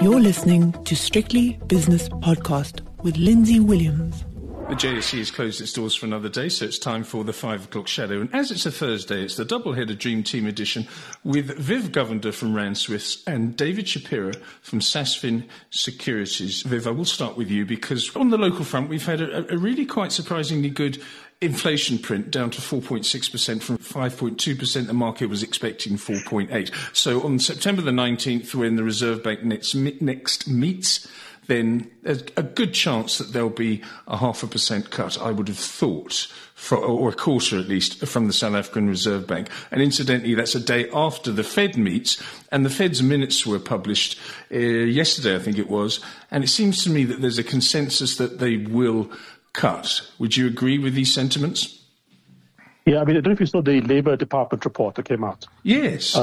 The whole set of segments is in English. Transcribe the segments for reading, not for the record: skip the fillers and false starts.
You're listening to Strictly Business Podcast with Lindsay Williams. The JSE has closed its doors for another day, so it's time for the 5 o'clock shadow. And as it's a Thursday, it's the double-header Dream Team edition with Viv Govender from Rand Swifts and David Shapiro from Sasfin Securities. Viv, I will start with you because on the local front, we've had a really quite surprisingly good inflation print down to 4.6% from 5.2% the market was expecting 4.8%. So on September the 19th, when the Reserve Bank next meets, then there's a good chance that there'll be a 0.5% cut, I would have thought, or a quarter at least, from the South African Reserve Bank. And incidentally, that's a day after the Fed meets, and the Fed's minutes were published yesterday, I think it was, and it seems to me that there's a consensus that they will cut. Would you agree with these sentiments? Yeah, I mean, I don't know if you saw the Labour Department report that came out. Yes.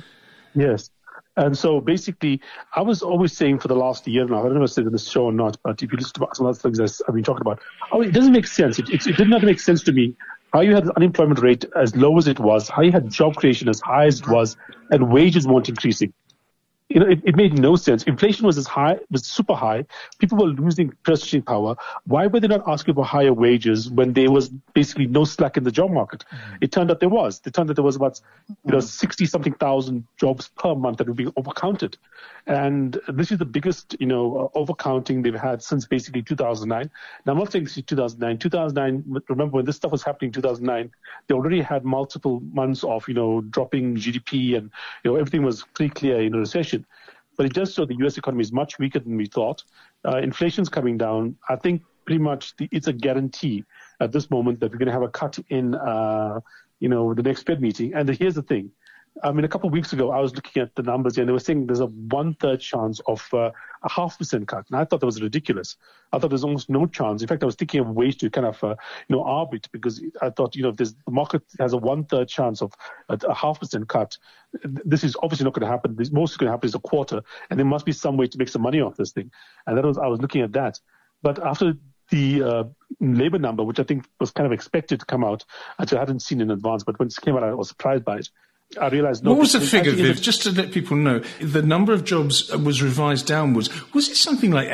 Yes. And so basically, I was always saying for the last year now, I don't know if I said in this show or not, but if you listen to some other things I've been talking about, it doesn't make sense. It did not make sense to me how you had the unemployment rate as low as it was, how you had job creation as high as it was, and wages weren't increasing. You know, it made no sense. Inflation was was super high. People were losing purchasing power. Why were they not asking for higher wages when there was basically no slack in the job market? It turned out there was. It turned out there was about, 60-something thousand jobs per month that were being overcounted. And this is the biggest, overcounting they've had since basically 2009. Now, I'm not saying since 2009. 2009, remember when this stuff was happening in 2009, they already had multiple months of, dropping GDP and, everything was pretty clear in a recession. But it does show the U.S. economy is much weaker than we thought. Inflation's coming down. I think pretty much it's a guarantee at this moment that we're going to have a cut in, the next Fed meeting. And here's the thing. I mean, a couple of weeks ago, I was looking at the numbers and they were saying there's a 1/3 chance of a 0.5% cut. And I thought that was ridiculous. I thought there's almost no chance. In fact, I was thinking of ways to kind of, arbitrate because I thought, if the market has a 1/3 chance of a 0.5% cut, this is obviously not going to happen. Most is going to happen is a quarter, and there must be some way to make some money off this thing. And I was looking at that. But after the labor number, which I think was kind of expected to come out, which I hadn't seen in advance, but when it came out, I was surprised by it. I realized. What was the figure, Viv? Just to let people know, the number of jobs was revised downwards. Was it something like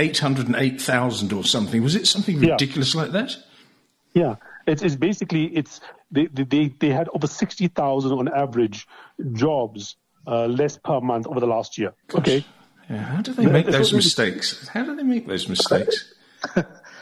808,000 or something? Was it something ridiculous like that? Yeah, it's basically they had over 60,000 on average jobs less per month over the last year. Gosh. Okay. Yeah, how do they make those mistakes? How do they make those mistakes? I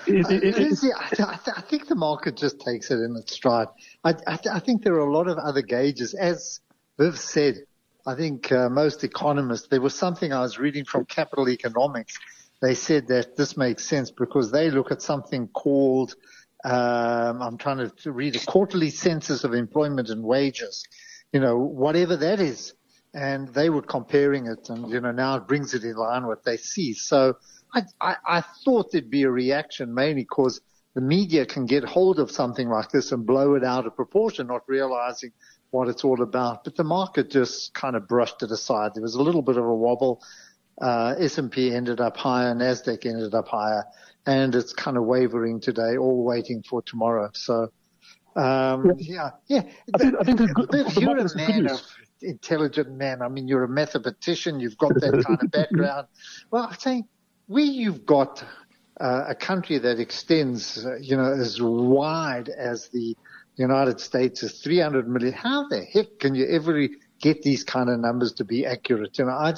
think the market just takes it in its stride. I think there are a lot of other gauges. As Viv said, I think most economists, there was something I was reading from Capital Economics. They said that this makes sense because they look at something called, I'm trying to read a quarterly census of employment and wages, whatever that is. And they were comparing it and, now it brings it in line with what they see. So I thought there'd be a reaction mainly because the media can get hold of something like this and blow it out of proportion, not realizing what it's all about. But the market just kind of brushed it aside. There was a little bit of a wobble. S&P ended up higher, NASDAQ ended up higher, and it's kind of wavering today, all waiting for tomorrow. So, yeah. I think it's good. You're a man of intelligent man. I mean, you're a mathematician. You've got that kind of background. Well, I think you've got a country that extends, as wide as the United States is 300 million. How the heck can you ever get these kind of numbers to be accurate? I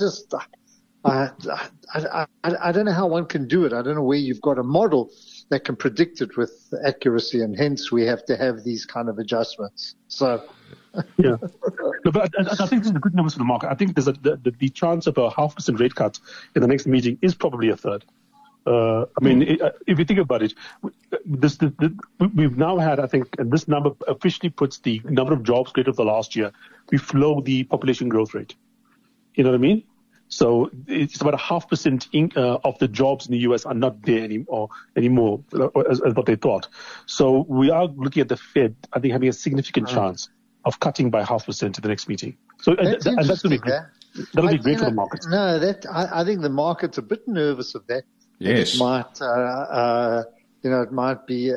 don't know how one can do it. I don't know where you've got a model that can predict it with accuracy, and hence we have to have these kind of adjustments. So, yeah, no, but I think this is the good numbers for the market. I think there's the chance of a 0.5% rate cut in the next meeting is probably a third. If you think about it, we've now had, I think, and this number officially puts the number of jobs created for the last year below the population growth rate. You know what I mean? So it's about 0.5% of the jobs in the U.S. are not there anymore as what they thought. So we are looking at the Fed, I think, having a significant chance of cutting by 0.5% in the next meeting. So that's going to be great. That'll be great for the markets. No, I think the market's a bit nervous of that. Yes. It might, it might be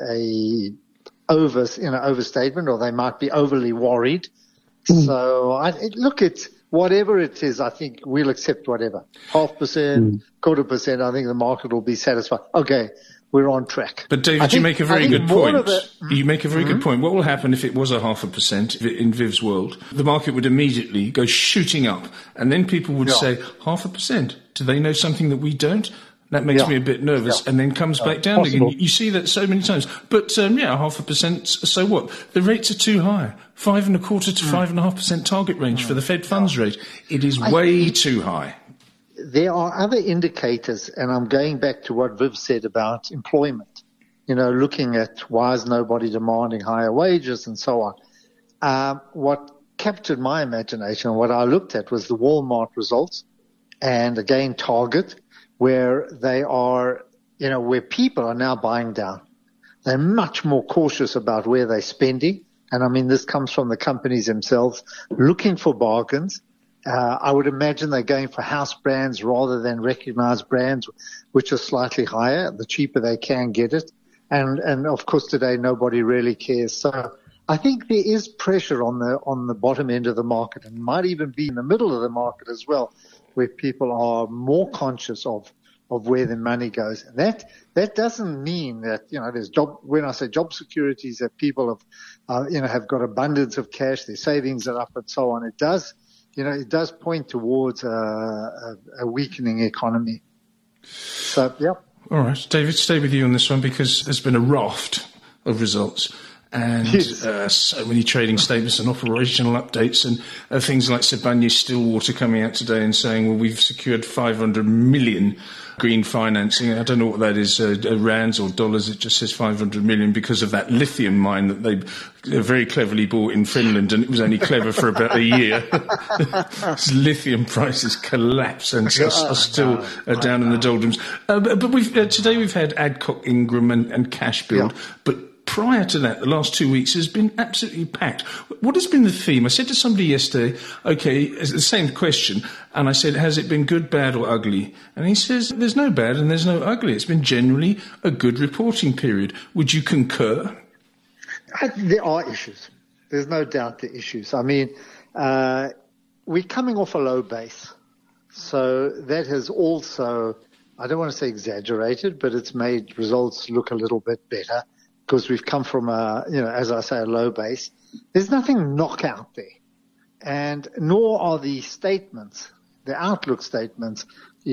overstatement, or they might be overly worried. So whatever it is, I think we'll accept whatever. 0.5%, 0.25%, I think the market will be satisfied. Okay, we're on track. But David, you make a very good point. You make a very good point. What will happen if it was a 0.5% in Viv's world? The market would immediately go shooting up, and then people would say, 0.5%? Do they know something that we don't? That makes me a bit nervous, and then comes back down again. You see that so many times. But 0.5%, so what? The rates are too high. 5.25% to 5.5% target range for the Fed funds rate. It is way too high. There are other indicators, and I'm going back to what Viv said about employment. Looking at why is nobody demanding higher wages and so on. What captured my imagination, what I looked at, was the Walmart results, and again Target, where they are, where people are now buying down. They're much more cautious about where they're spending. And I mean, this comes from the companies themselves looking for bargains. I would imagine they're going for house brands rather than recognized brands, which are slightly higher. The cheaper they can get it. And of course today nobody really cares. So I think there is pressure on the bottom end of the market, and might even be in the middle of the market as well, where people are more conscious of where their money goes. And that doesn't mean that, there's when I say job security, is that people have got abundance of cash, their savings are up and so on. It does point towards a weakening economy. So, yeah. All right. David, stay with you on this one, because there's been a raft of results. And so many trading statements and operational updates, and things like Sibanye-Stillwater coming out today and saying, well, we've secured 500 million green financing. I don't know what that is, rands or dollars. It just says 500 million because of that lithium mine that they very cleverly bought in Finland, and it was only clever for about a year. Lithium prices collapse and are still down in the doldrums. But today we've had Adcock Ingram and cash build, but prior to that, the last 2 weeks has been absolutely packed. What has been the theme? I said to somebody yesterday, okay, it's the same question, and I said, has it been good, bad or ugly? And he says, there's no bad and there's no ugly. It's been generally a good reporting period. Would you concur? There are issues. There's no doubt there are issues. I mean, we're coming off a low base. So that has also, I don't want to say exaggerated, but it's made results look a little bit better, because we've come from as I say, a low base. There's nothing knockout there. And nor are the statements, the outlook statements,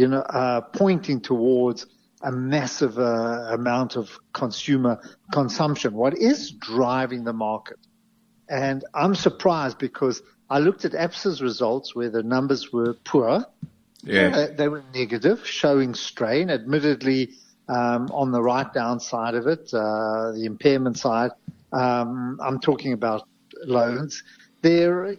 pointing towards a massive amount of consumer consumption. What is driving the market? And I'm surprised, because I looked at ABSA's results where the numbers were poor. Yeah. They were negative, showing strain, admittedly, on the write-down side of it, the impairment side. I'm talking about loans. They were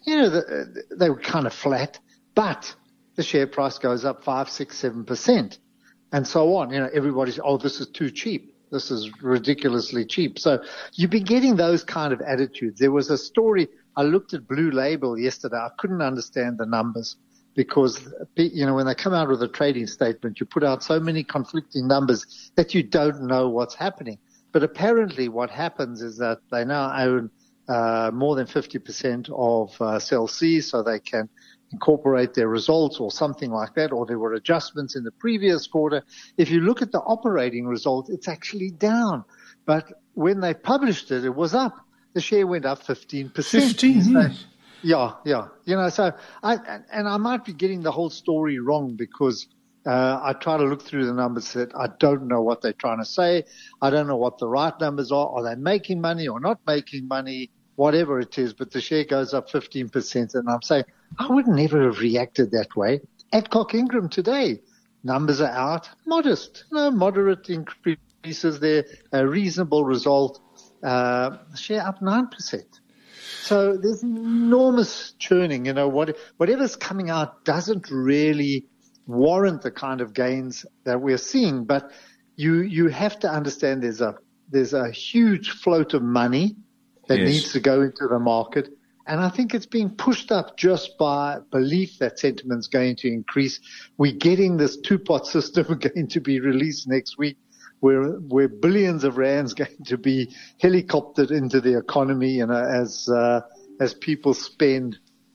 kind of flat, but the share price goes up 5, 6, 7%, and so on. Everybody's, this is too cheap. This is ridiculously cheap. So you've been getting those kind of attitudes. There was a story. I looked at Blue Label yesterday. I couldn't understand the numbers, because, when they come out with a trading statement, you put out so many conflicting numbers that you don't know what's happening. But apparently what happens is that they now own more than 50% of Cell C, so they can incorporate their results or something like that, or there were adjustments in the previous quarter. If you look at the operating result, it's actually down. But when they published it, it was up. The share went up 15%. 15? Yeah. So I might be getting the whole story wrong, because I try to look through the numbers that I don't know what they're trying to say. I don't know what the right numbers are. Are they making money or not making money? Whatever it is, but the share goes up 15%. And I'm saying, I would never have reacted that way. Adcock Ingram today, numbers are out, modest, moderate increases there, a reasonable result. Share up 9%. So there's enormous churning. Whatever's coming out doesn't really warrant the kind of gains that we're seeing. But you have to understand there's a huge float of money that needs to go into the market. And I think it's being pushed up just by belief that sentiment's going to increase. We're getting this two-pot system going to be released next week, where billions of rands going to be helicoptered into the economy, as people spend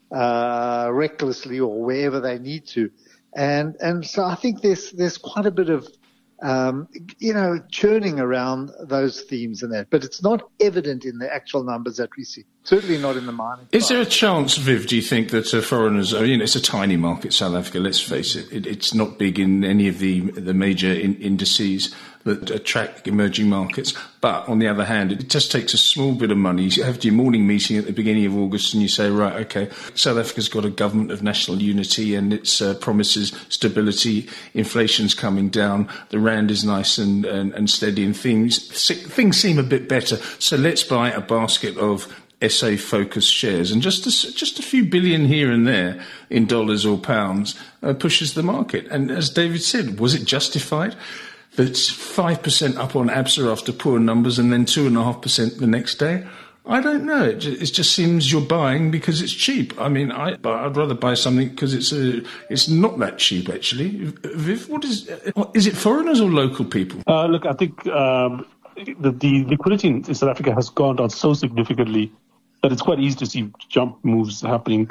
recklessly or wherever they need to. And so I think there's quite a bit of, churning around those themes and that, but it's not evident in the actual numbers that we see. Certainly not in the mining. Is there a chance, Viv, do you think that foreigners, it's a tiny market, South Africa, let's face it, it's not big in any of the major indices that attract emerging markets. But on the other hand, it just takes a small bit of money. You have your morning meeting at the beginning of August and you say, right, okay, South Africa's got a government of national unity and it promises stability, inflation's coming down, the rand is nice and steady, and things seem a bit better. So let's buy a basket of SA-focused shares, and just a few billion here and there in dollars or pounds pushes the market. And as David said, was it justified? That's 5% up on ABSA after poor numbers and then 2.5% the next day. I don't know. It just seems you're buying because it's cheap. I mean, I'd rather buy something because it's not that cheap, actually. Viv, is it foreigners or local people? Look, I think the liquidity in South Africa has gone down so significantly that it's quite easy to see significant moves happening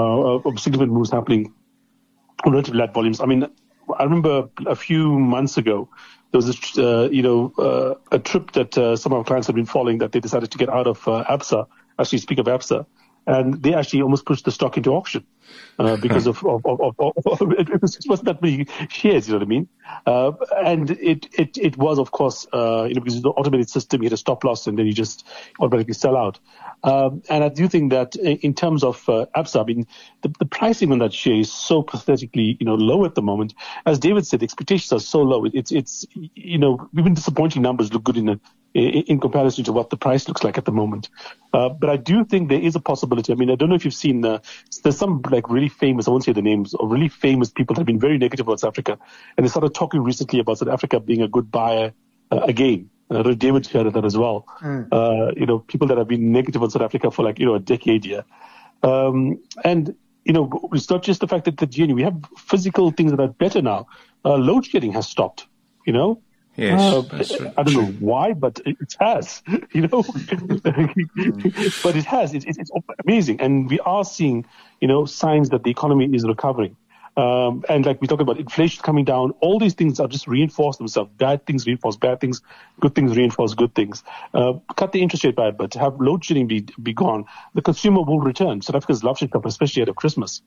on relatively light volumes. I mean, I remember a few months ago, there was this, a trip that some of our clients had been following that they decided to get out of ABSA. Actually, speak of ABSA, and they actually almost pushed the stock into auction because of it wasn't that many shares, you know what I mean? And it was, of course, because it's the automated system, you hit a stop loss and then you just automatically sell out. And I do think that in terms of ABSA, I mean, the pricing on that share is so pathetically, low at the moment. As David said, the expectations are so low. It's even disappointing numbers look good in comparison to what the price looks like at the moment. But I do think there is a possibility. I mean, I don't know if you've seen, there's some like really famous, I won't say the names, of really famous people that have been very negative about South Africa. And they started talking recently about South Africa being a good buyer again. I know David shared that as well. People that have been negative on South Africa for a decade here. And it's not just the fact that we have physical things that are better now. Load shedding has stopped, Yes, that's right. I don't know why, but it has, but it has. It's amazing. And we are seeing, signs that the economy is recovering. And like we talk about inflation coming down, all these things are just reinforce themselves. Bad things reinforce bad things, good things reinforce good things. Cut the interest rate by it, but have load shedding be gone. The consumer will return. South Africa's love should come, especially at Christmas.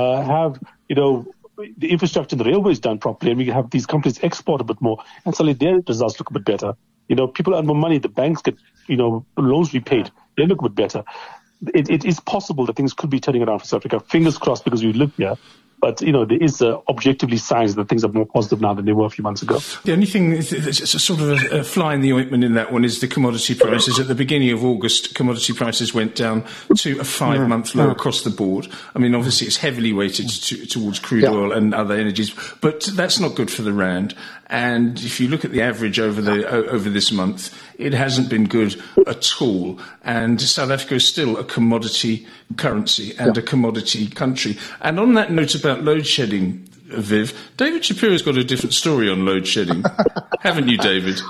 The infrastructure in the railway is done properly, and we have these companies export a bit more, and suddenly their results look a bit better. People earn more money, the banks get, loans repaid, they look a bit better. It is possible that things could be turning around for South Africa. Fingers crossed, because we live here. But, there is objectively signs that things are more positive now than they were a few months ago. The only thing that's a sort of a fly in the ointment in that one is the commodity prices. At the beginning of August, commodity prices went down to a 5-month low across the board. I mean, obviously, it's heavily weighted towards crude oil and other energies, but that's not good for the rand. And if you look at the average over this month, it hasn't been good at all. And South Africa is still a commodity currency and a commodity country. And on that note about load shedding, Viv, David Shapiro's got a different story on load shedding. Haven't you, David?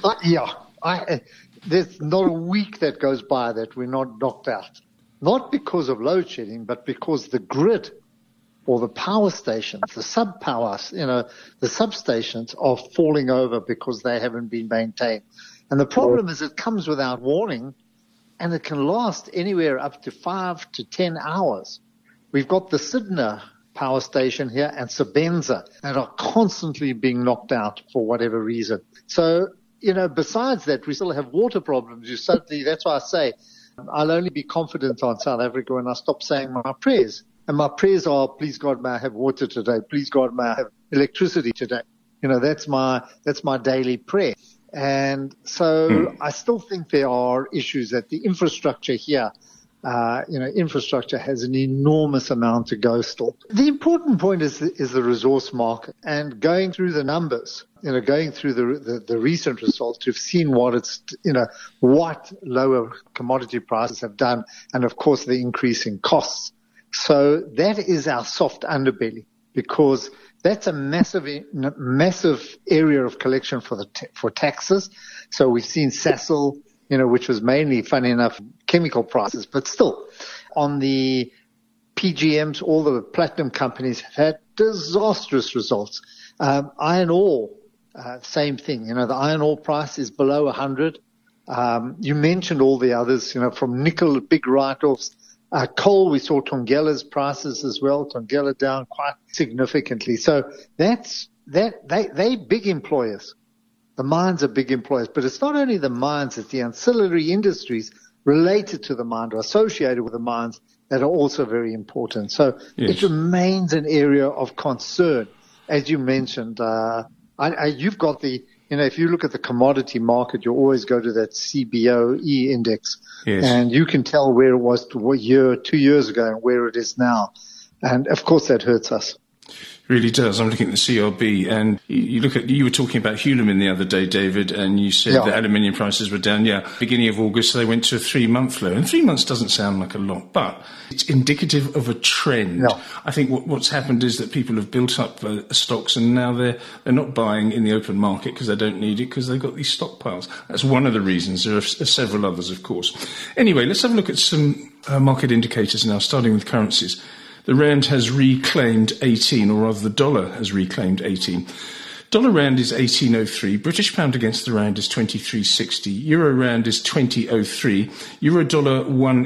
There's not a week that goes by that we're not knocked out. Not because of load shedding, but because the grid or the power stations, the sub-powers, the substations are falling over because they haven't been maintained. And the problem is it comes without warning, and it can last anywhere up to 5 to 10 hours. We've got the Sydney power station here and Sebenza that are constantly being knocked out for whatever reason. So, besides that, we still have water problems. That's why I say I'll only be confident on South Africa when I stop saying my prayers. And my prayers are, please God, may I have water today. Please God, may I have electricity today. That's my daily prayer. And so I still think there are issues that the infrastructure here, infrastructure has an enormous amount to go still. The important point is the resource market, and going through the numbers, going through the recent results, we've seen what lower commodity prices have done, and of course the increase in costs. So that is our soft underbelly, because that's a massive area of collection for taxes. So we've seen Sasol, which was mainly, funny enough, chemical prices, but still on the PGMs, all the platinum companies have had disastrous results. Iron ore, same thing. The iron ore price is below 100. You mentioned all the others, from nickel, big write-offs. Coal, we saw Thungela's prices as well. Thungela down quite significantly. So they big employers. The mines are big employers, but it's not only the mines, it's the ancillary industries related to the mine or associated with the mines that are also very important. So It remains an area of concern. As you mentioned, you've got if you look at the commodity market, you always go to that CBOE index, and you can tell where it was 2 years ago and where it is now. And of course that hurts us. Really does. I'm looking at the CRB, and you were talking about Hulamin the other day, David, and you said that aluminium prices were down. Beginning of August, they went to a 3-month low, and 3 months doesn't sound like a lot, but it's indicative of a trend. I think what's happened is that people have built up stocks, and now they're not buying in the open market because they don't need it, because they've got these stockpiles. That's one of the reasons. There are several others, of course. Anyway, let's have a look at some market indicators now, starting with currencies. The rand has reclaimed 18, or rather the dollar has reclaimed 18. Dollar rand is 18.03. British pound against the rand is 23.60. Euro rand is 20.03. Euro dollar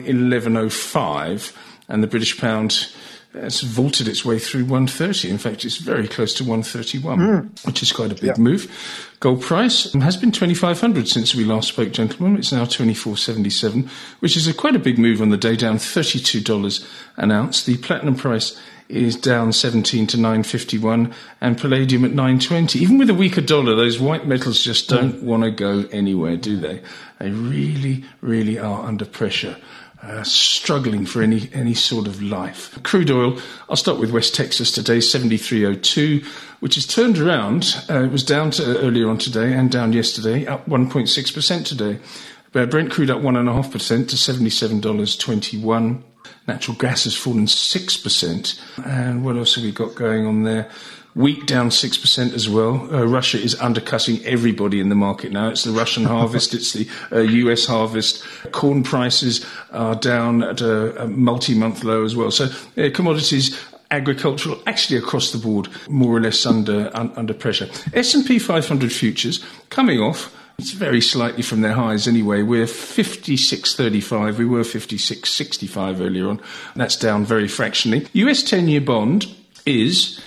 111.05. And the British pound has vaulted its way through 130. In fact, it's very close to 131, which is quite a big move. Gold price has been 2,500 since we last spoke, gentlemen. It's now 24.77, which is quite a big move on the day, down $32 an ounce. The platinum price is down 17 to 951, and palladium at 920. Even with a weaker dollar, those white metals just don't want to go anywhere, do they? They really, really are under pressure. Struggling for any sort of life. Crude oil, I'll start with West Texas today, 73.02, which has turned around. It was down earlier on today and down yesterday, up 1.6% today. Brent crude up 1.5% to $77.21. Natural gas has fallen 6%. And what else have we got going on there? Wheat down 6% as well. Russia is undercutting everybody in the market now. It's the Russian harvest. It's the US harvest. Corn prices are down at a multi-month low as well. So commodities, agricultural, actually across the board, more or less under pressure. S&P 500 futures coming off. It's very slightly from their highs anyway. We're 56.35. We were 56.65 earlier on. That's down very fractionally. US 10-year bond is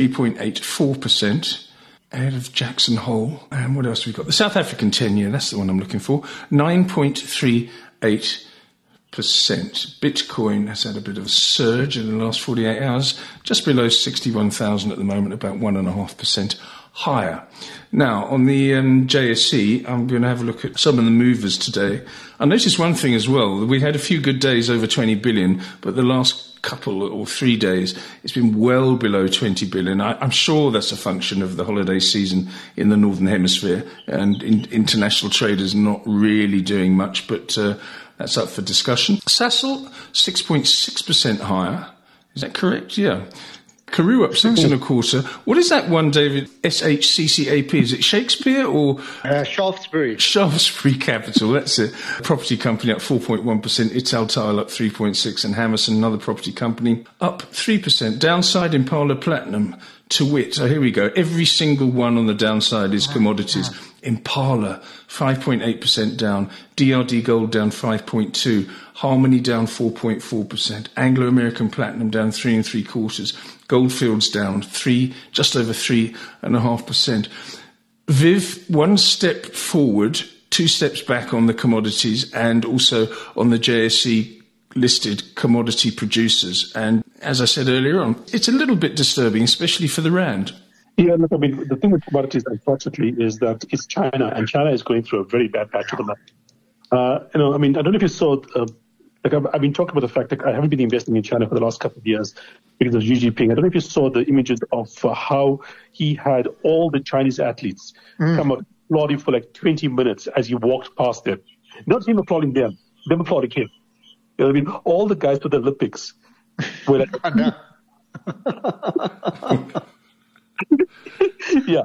3.84% ahead of Jackson Hole. And what else have we got? The South African 10-year, that's the one I'm looking for, 9.38%. Bitcoin has had a bit of a surge in the last 48 hours, just below 61,000 at the moment, about 1.5% higher. Now, on the JSE, I'm going to have a look at some of the movers today. I noticed one thing as well. We had a few good days over 20 billion, but the last couple or 3 days, it's been well below 20 billion. I'm sure that's a function of the holiday season in the Northern Hemisphere, and international traders not really doing much, but that's up for discussion. Sasol, 6.6% higher. Is that correct? Yeah. Carew up 6.25. What is that one, David? SHCCAP. Is it Shakespeare or? Shaftesbury. Shaftesbury Capital, that's it. Property company up 4.1%. Italtile up 3.6%. And Hammerson, another property company, up 3%. Downside, Impala Platinum. To wit, so here we go. Every single one on the downside is commodities. Impala, 5.8% down. DRD Gold down 5.2%. Harmony down 4.4%. Anglo-American Platinum down 3 3/4. Goldfields down just over 3.5%. Viv, 1 step forward, 2 steps back on the commodities and also on the JSE listed commodity producers. And as I said earlier on, it's a little bit disturbing, especially for the rand. Yeah, look, I mean, the thing with commodities, unfortunately, is that it's China, and China is going through a very bad patch at the moment. I mean, I don't know if you saw, I've been talking about the fact that I haven't been investing in China for the last couple of years because of Xi Jinping. I don't know if you saw the images of how he had all the Chinese athletes come up applauding for like 20 minutes as he walked past them. Not him applauding them applauding him. You know what I mean? All the guys for the Olympics were like, yeah.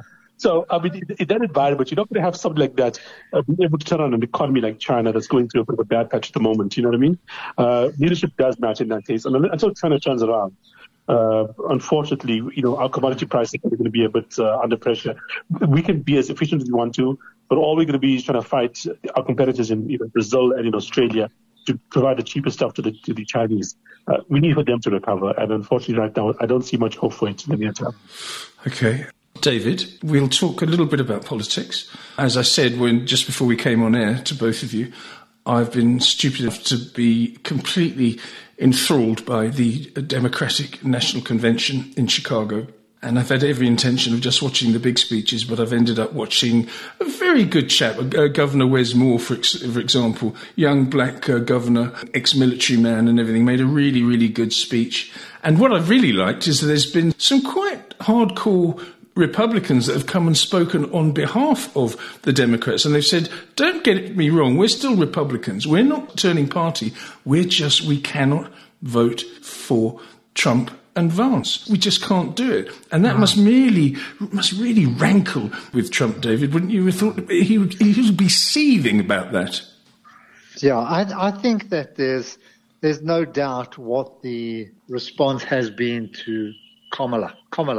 So, I mean, in that environment, you're not going to have something like that be able to turn on an economy like China that's going through a bit of a bad patch at the moment. You know what I mean? Leadership does matter in that case. And until China turns around, unfortunately, our commodity prices are going to be a bit under pressure. We can be as efficient as we want to, but all we're going to be is trying to fight our competitors in Brazil and in Australia to provide the cheapest stuff to the Chinese. We need for them to recover, and unfortunately right now I don't see much hope for it in the near term. Okay. David, we'll talk a little bit about politics. As I said just before we came on air to both of you, I've been stupid enough to be completely enthralled by the Democratic National Convention in Chicago. And I've had every intention of just watching the big speeches, but I've ended up watching a very good chap, Governor Wes Moore, for example, young black governor, ex-military man and everything, made a really, really good speech. And what I've really liked is that there's been some quite hardcore Republicans that have come and spoken on behalf of the Democrats. And they've said, don't get me wrong, we're still Republicans. We're not turning party. We cannot vote for Trump and Vance. We just can't do it. And that must really rankle with Trump, David, wouldn't you have thought he would be seething about that? Yeah, I think that there's no doubt what the response has been to Kamala,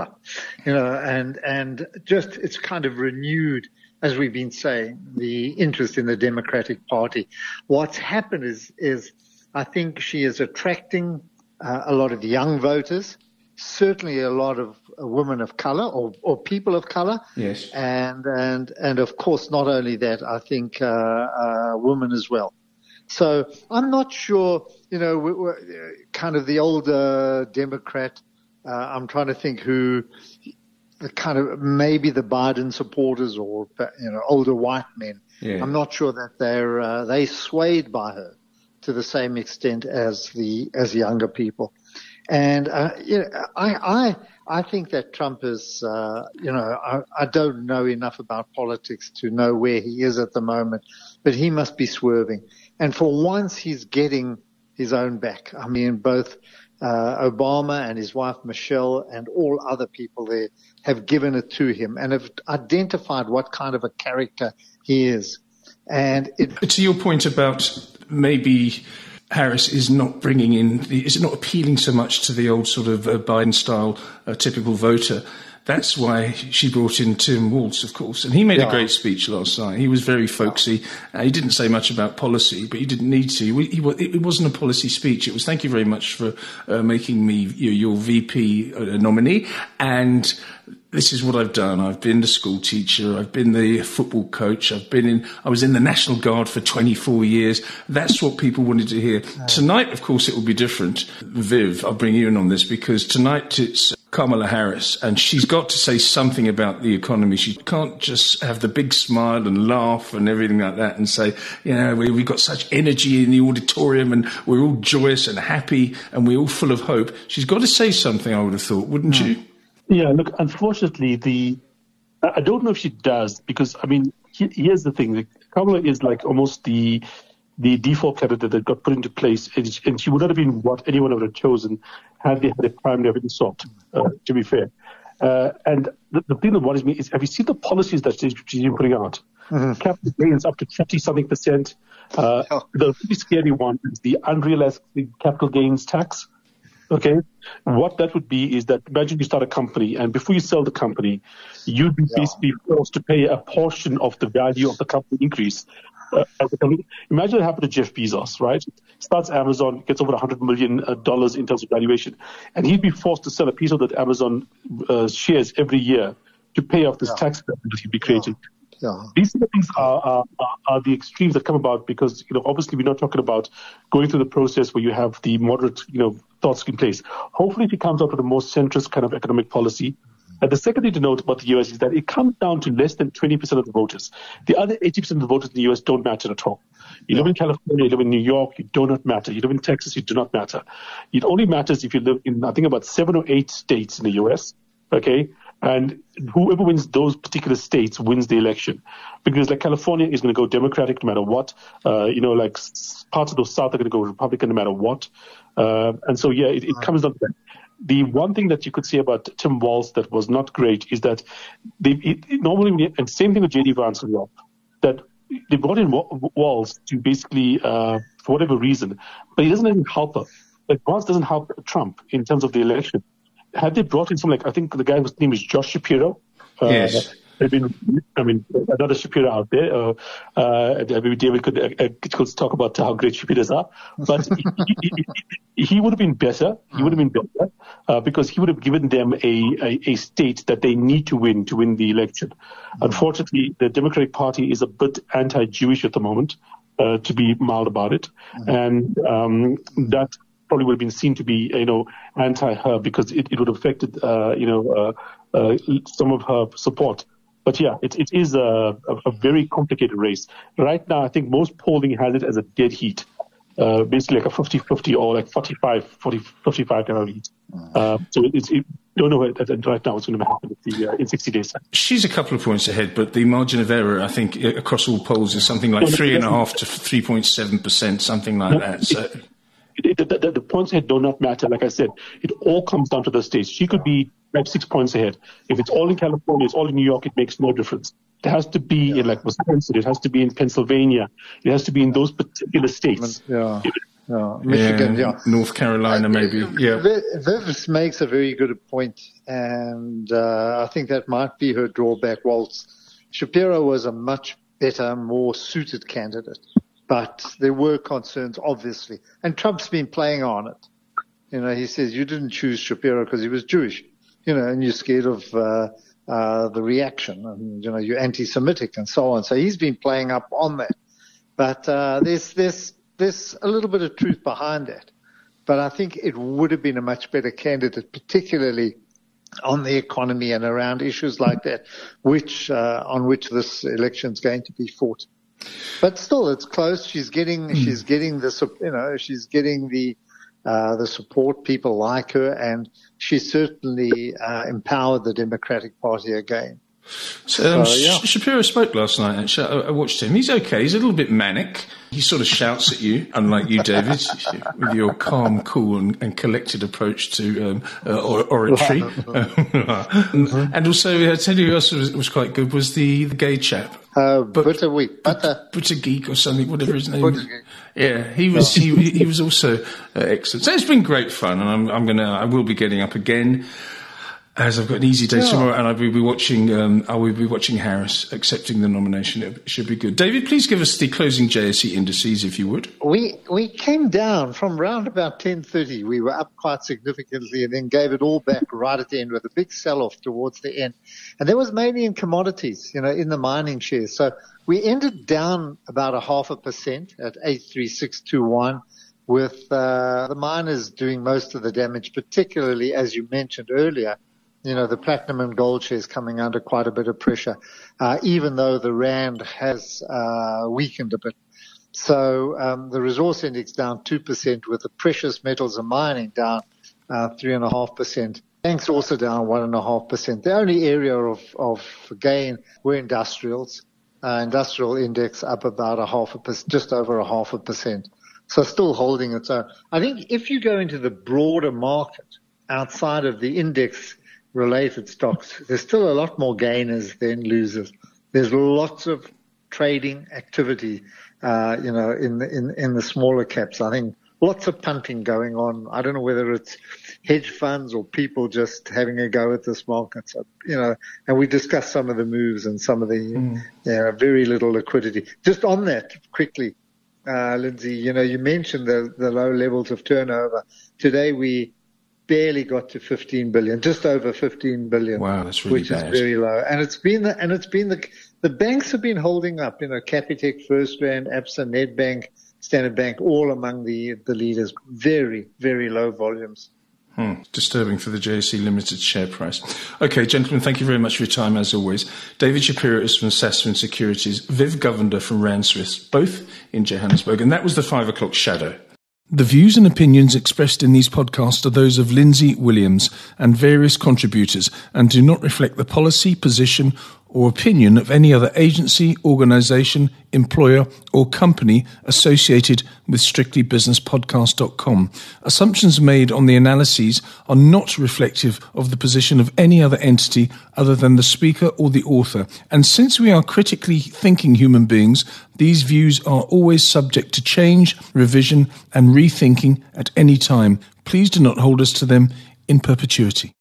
and just it's kind of renewed, as we've been saying, the interest in the Democratic Party. What's happened is I think she is attracting a lot of young voters, certainly a lot of women of color or people of color. Yes. And of course, not only that, I think, women as well. So I'm not sure, we're kind of the older Democrat. I'm trying to think who the kind of maybe the Biden supporters or, older white men. Yeah. I'm not sure that they swayed by her to the same extent as younger people. And, I think that Trump is, I don't know enough about politics to know where he is at the moment, but he must be swerving. And for once he's getting his own back. I mean, both, Obama and his wife Michelle and all other people there have given it to him and have identified what kind of a character he is. And to your point about maybe Harris is not is not appealing so much to the old sort of Biden style typical voter. That's why she brought in Tim Walz, of course. And he made a great speech last night. He was very folksy. He didn't say much about policy, but he didn't need to. It wasn't a policy speech. It was thank you very much for making me your VP nominee. And this is what I've done. I've been the school teacher. I've been the football coach. I was in the National Guard for 24 years. That's what people wanted to hear. Tonight, of course, it will be different. Viv, I'll bring you in on this because tonight it's Kamala Harris, and she's got to say something about the economy. She can't just have the big smile and laugh and everything like that and say, we've got such energy in the auditorium and we're all joyous and happy and we're all full of hope. She's got to say something, I would have thought, wouldn't you? Yeah, look, unfortunately, I don't know if she does because, I mean, here's the thing. Kamala is like almost the default candidate that got put into place, and she would not have been what anyone would have chosen had they had a primary of any sort, to be fair. And the thing that worries me is, have you seen the policies that she's been putting out? Mm-hmm. Capital gains up to 30-something%. The really scary one is the unrealized capital gains tax. Okay. What that would be is that imagine you start a company and before you sell the company, you'd be basically forced to pay a portion of the value of the company increase. Imagine what happened to Jeff Bezos, right? Starts Amazon, gets over $100 million in terms of valuation, and he'd be forced to sell a piece of that Amazon shares every year to pay off this tax bill that he'd be creating. Yeah. These things are the extremes that come about because, obviously we're not talking about going through the process where you have the moderate, thoughts in place. Hopefully if he comes out with a more centrist kind of economic policy. And the second thing to note about the U.S. is that it comes down to less than 20% of the voters. The other 80% of the voters in the U.S. don't matter at all. You live in California, you live in New York, you do not matter. You live in Texas, you do not matter. It only matters if you live in, I think, about 7 or 8 states in the U.S., okay? And whoever wins those particular states wins the election. Because like California is going to go Democratic no matter what. Like parts of the South are going to go Republican no matter what. And so, it comes down to that. the one thing that you could say about Tim Walz that was not great is that normally, and same thing with J.D. Vance as well, that they brought in Walz to basically, for whatever reason, but he doesn't even help her. Like, Vance doesn't help Trump in terms of the election. Had they brought in I think the guy whose name is Josh Shapiro. Yes. Another Shapiro out there. Maybe David could talk about how great Shapiros are. But he would have been better. He would have been better because he would have given them a state that they need to win the election. Unfortunately, the Democratic Party is a bit anti-Jewish at the moment, to be mild about it. And that probably would have been seen to be, anti-her because it would have affected, some of her support. But yeah, it is a very complicated race. Right now, I think most polling has it as a dead heat, basically like a 50-50 or like 45-55 kind of heat. So don't know right now what's going to happen in 60 days. She's a couple of points ahead, but the margin of error, I think, across all polls is something like 3.5% to 3.7%, something like that. So. The points ahead do not matter. Like I said, it all comes down to the states. She could be 6 points ahead. If it's all in California, it's all in New York, it makes no difference. It has to be in like Wisconsin. It has to be in Pennsylvania. It has to be in those particular states. Michigan, North Carolina, maybe. Yeah. Viv makes a very good point, and I think that might be her drawback. Walz Shapiro was a much better, more suited candidate. But there were concerns, obviously. And Trump's been playing on it. He says, you didn't choose Shapiro because he was Jewish, and you're scared of the reaction and, you're anti-Semitic and so on. So he's been playing up on that. But there's a little bit of truth behind that. But I think it would have been a much better candidate, particularly on the economy and around issues like that, on which this election is going to be fought. But still, it's close. She's getting the support. People like her, and she certainly empowered the Democratic Party again. Shapiro spoke last night, actually. I watched him. He's okay. He's a little bit manic. He sort of shouts at you, unlike you, David, with your calm, cool and collected approach to oratory. And also, I tell you who else was quite good was the gay chap. Buttigieg or something, whatever his name is. Yeah, he was also excellent. So it's been great fun, and I will be getting up again. As I've got an easy day tomorrow, and I will be watching Harris accepting the nomination. It should be good. David, please give us the closing JSE indices, if you would. We came down from round about 10:30. We were up quite significantly, and then gave it all back right at the end with a big sell-off towards the end. And that was mainly in commodities, in the mining shares. So we ended down about 0.5% at 83621, with the miners doing most of the damage, particularly as you mentioned earlier. The platinum and gold shares coming under quite a bit of pressure, even though the rand has weakened a bit. So the resource index down 2%, with the precious metals and mining down 3.5%. Banks also down 1.5%. The only area of gain were industrials. Industrial index up about 0.5%, just over 0.5%. So still holding its own. I think if you go into the broader market outside of the index related stocks, there's still a lot more gainers than losers. There's lots of trading activity, in the smaller caps. I think lots of punting going on. I don't know whether it's hedge funds or people just having a go at this market. So, and we discussed some of the moves and some of the, very little liquidity. Just on that quickly, Lindsay, you mentioned the low levels of turnover. Today we barely got to 15 billion, just over 15 billion. Wow, that's really bad. Which is very low. And it's been the banks have been holding up, Capitec, FirstRand, Absa, Nedbank, Standard Bank, all among the leaders. Very, very low volumes. Disturbing for the JSE Limited share price. Okay, gentlemen, thank you very much for your time, as always. David Shapiro is from Sasfin Securities, Viv Govender from Rand Swiss, both in Johannesburg, and that was the 5 o'clock shadow. The views and opinions expressed in these podcasts are those of Lindsay Williams and various contributors and do not reflect the policy, position or opinion of any other agency, organisation, employer or company associated with strictlybusinesspodcast.com. Assumptions made on the analyses are not reflective of the position of any other entity other than the speaker or the author. And since we are critically thinking human beings, these views are always subject to change, revision and rethinking at any time. Please do not hold us to them in perpetuity.